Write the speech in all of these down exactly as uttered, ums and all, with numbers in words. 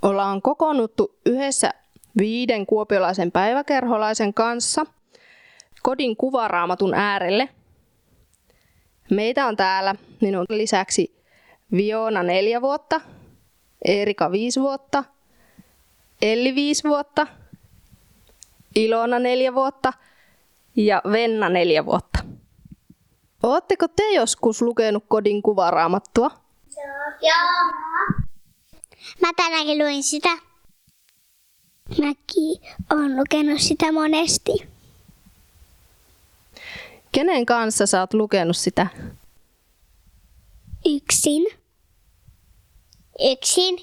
Ollaan kokoonnuttu yhdessä viiden kuopiolaisen päiväkerholaisen kanssa kodin kuvaraamatun äärelle. Meitä on täällä minun lisäksi Viona neljä vuotta, Erika viisi vuotta, Elli viisi vuotta, Ilona neljä vuotta ja Venna neljä vuotta. Ootteko te joskus lukenut kodin kuvaraamattua? Joo. Mä tänäänkin luin sitä. Mäkin oon lukenut sitä monesti. Kenen kanssa sä oot lukenut sitä? Yksin. Yksin.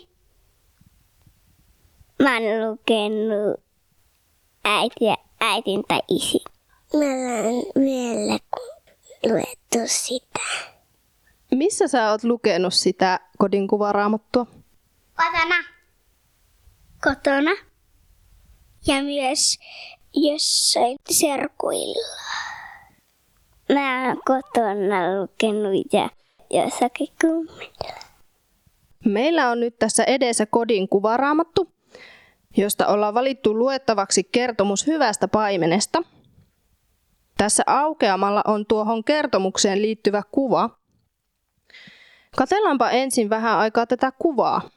Mä oon lukenut äitiä, äitin tai isin. Mä oon vielä luettu sitä. Missä sä oot lukenut sitä kodin kuvaraamattua? Kotona. Kotona. Ja myös jossain serkuilla. Mä oon kotona lukenut ja jossakin kummilla. Meillä on nyt tässä edessä kodin kuvaraamattu, josta ollaan valittu luettavaksi kertomus hyvästä paimenesta. Tässä aukeamalla on tuohon kertomukseen liittyvä kuva. Katsellaanpa ensin vähän aikaa tätä kuvaa.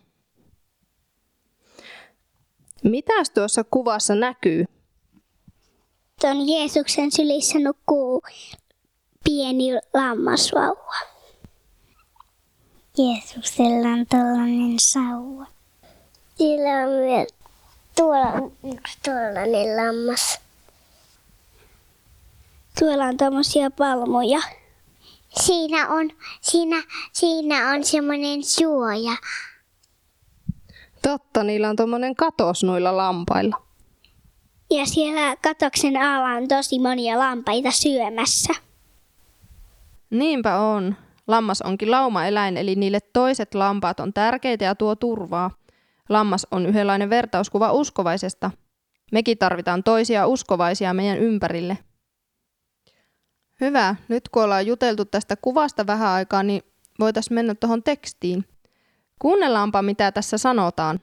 Mitäs tuossa kuvassa näkyy? Tuon Jeesuksen sylissä nukkuu pieni lammasvauva. Jeesuksella on tuollainen sauva. Sillä on myös tuolla yksi tuollainen lammas. Tuolla on tommosia palmuja. Siinä on, siinä, siinä on semmoinen suoja. Totta, niillä on tommonen katos noilla lampailla. Ja siellä katoksen alla on tosi monia lampaita syömässä. Niinpä on. Lammas onkin laumaeläin, eli niille toiset lampaat on tärkeitä ja tuo turvaa. Lammas on yhdenlainen vertauskuva uskovaisesta. Mekin tarvitaan toisia uskovaisia meidän ympärille. Hyvä. Nyt kun ollaan juteltu tästä kuvasta vähän aikaa, niin voitaisiin mennä tuohon tekstiin. Kuunnellaanpa, mitä tässä sanotaan.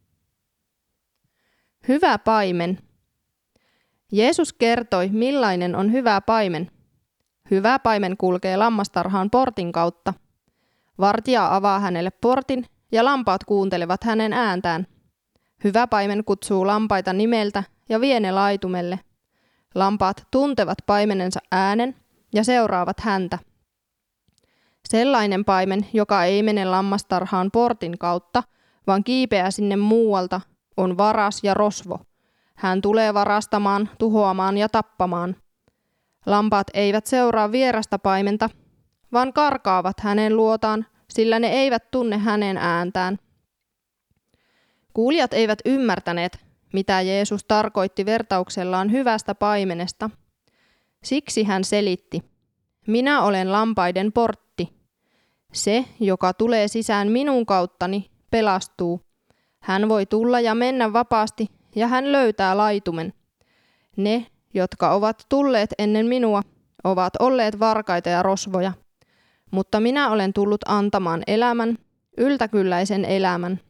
Hyvä paimen. Jeesus kertoi, millainen on hyvä paimen. Hyvä paimen kulkee lammastarhaan portin kautta. Vartija avaa hänelle portin ja lampaat kuuntelevat hänen ääntään. Hyvä paimen kutsuu lampaita nimeltä ja vie ne laitumelle. Lampaat tuntevat paimenensa äänen ja seuraavat häntä. Sellainen paimen, joka ei mene lammastarhaan portin kautta, vaan kiipeää sinne muualta, on varas ja rosvo. Hän tulee varastamaan, tuhoamaan ja tappamaan. Lampaat eivät seuraa vierasta paimenta, vaan karkaavat hänen luotaan, sillä ne eivät tunne hänen ääntään. Kuulijat eivät ymmärtäneet, mitä Jeesus tarkoitti vertauksellaan hyvästä paimenesta. Siksi hän selitti, minä olen lampaiden portti. Se, joka tulee sisään minun kauttani, pelastuu. Hän voi tulla ja mennä vapaasti, ja hän löytää laitumen. Ne, jotka ovat tulleet ennen minua, ovat olleet varkaita ja rosvoja. Mutta minä olen tullut antamaan elämän, yltäkylläisen elämän.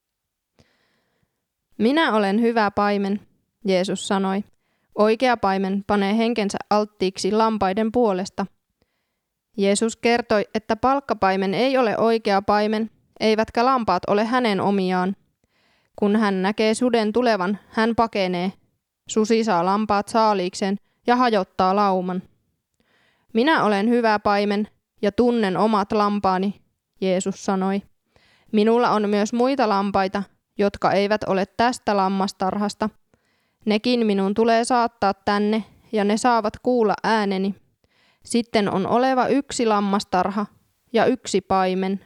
Minä olen hyvä paimen, Jeesus sanoi. Oikea paimen panee henkensä alttiiksi lampaiden puolesta. Jeesus kertoi, että palkkapaimen ei ole oikea paimen, eivätkä lampaat ole hänen omiaan. Kun hän näkee suden tulevan, hän pakenee. Susi saa lampaat saaliikseen ja hajottaa lauman. Minä olen hyvä paimen ja tunnen omat lampaani, Jeesus sanoi. Minulla on myös muita lampaita, jotka eivät ole tästä lammastarhasta. Nekin minun tulee saattaa tänne ja ne saavat kuulla ääneni. Sitten on oleva yksi lammastarha ja yksi paimen.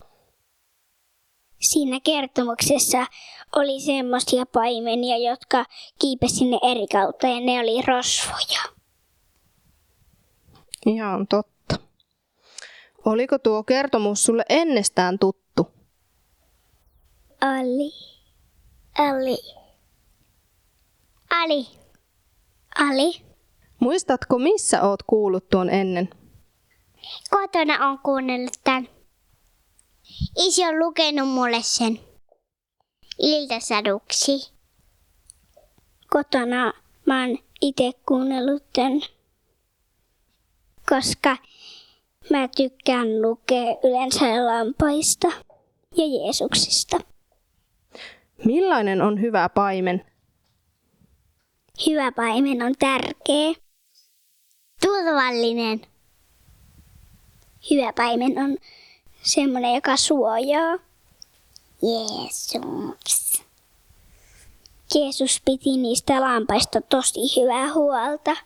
Siinä kertomuksessa oli semmoisia paimenia, jotka kiipesi sinne eri kautta ja ne oli rosvoja. Ihan totta. Oliko tuo kertomus sulle ennestään tuttu? Ali. Ali. Ali. Ali. Muistatko, missä oot kuullut tuon ennen? Kotona on kuunnellut tämän. Isi on lukenut mulle sen. iltasaduksi. Kotona mä oon itse kuunnellut tän, koska mä tykkään lukea yleensä lampaista ja Jeesuksista. Millainen on hyvä paimen? Hyvä paimen on tärkeä. Turvallinen. Hyvä paimen on semmoinen, joka suojaa. Jeesus. Jeesus piti niistä lampaista tosi hyvää huolta.